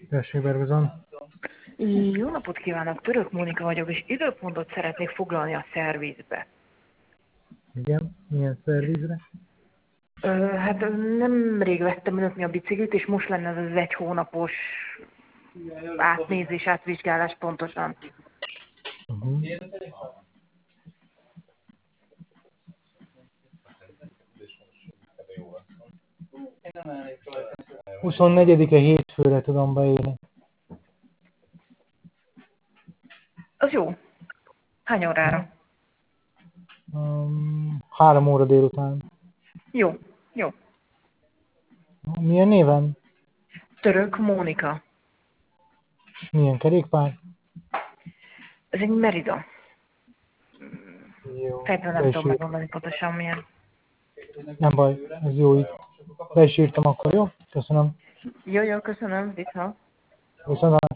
Tessék, Bergozon. Jó napot kívánok, Török Mónika vagyok, és időpontot szeretnék foglalni a szervizbe. Igen, milyen szervizre? Hát nemrég vettem önöknél a biciklit, és most lenne ez az 1 hónapos átnézés, átvizsgálás pontosan. Uh-huh. – 24-e hétfőre tudom beírni. Az jó. Hány órára? 3 óra délután. Jó, jó. Milyen néven? Török Mónika. Milyen kerékpár? Ez egy Merida. Jó. Fejben nem tudom megmondani pontosan milyen. Nem baj, ez jó így. Be is írtam akkor, jó? Köszönöm. Jó, köszönöm, vissza. Viszont